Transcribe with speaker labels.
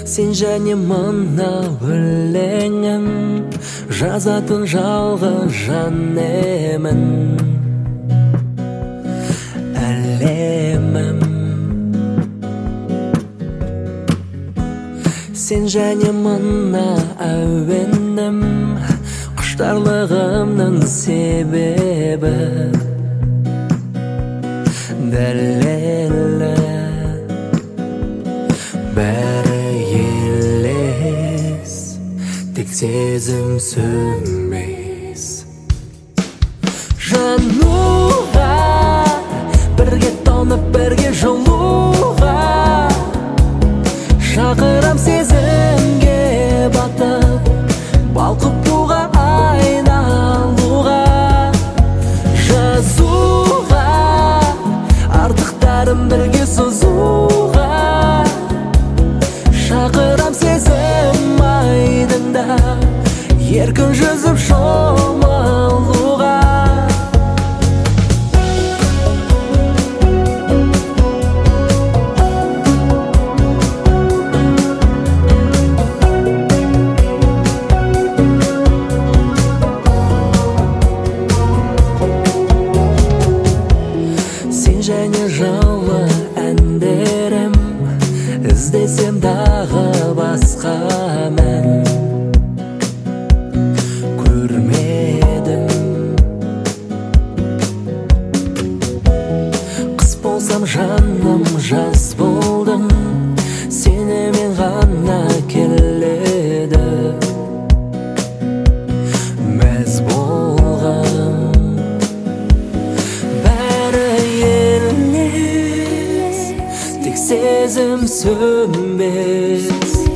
Speaker 1: Сен және мына өлеңім, жазатын жалғыз жан емін. Әлемім сен және мына әуенім, құштарлығымның себебі. Дәлелі бәрі елес, тек сезім сөнбес. Жануға бірге тоңып бірге жылуға, шақырам сезімге батып, балқып буға айналуға. Жазуға артықтарым бірге созуға, шақырам сезім айдында, еркін жүзіп шомылуға. Сен және жылы әндерім, іздесем дағы басқа мән көрмедім. Қыс болсам жаным жас болдым, сенімен ғана келеді. Мәз болғам бәрі елес, тек сезім сөнбес.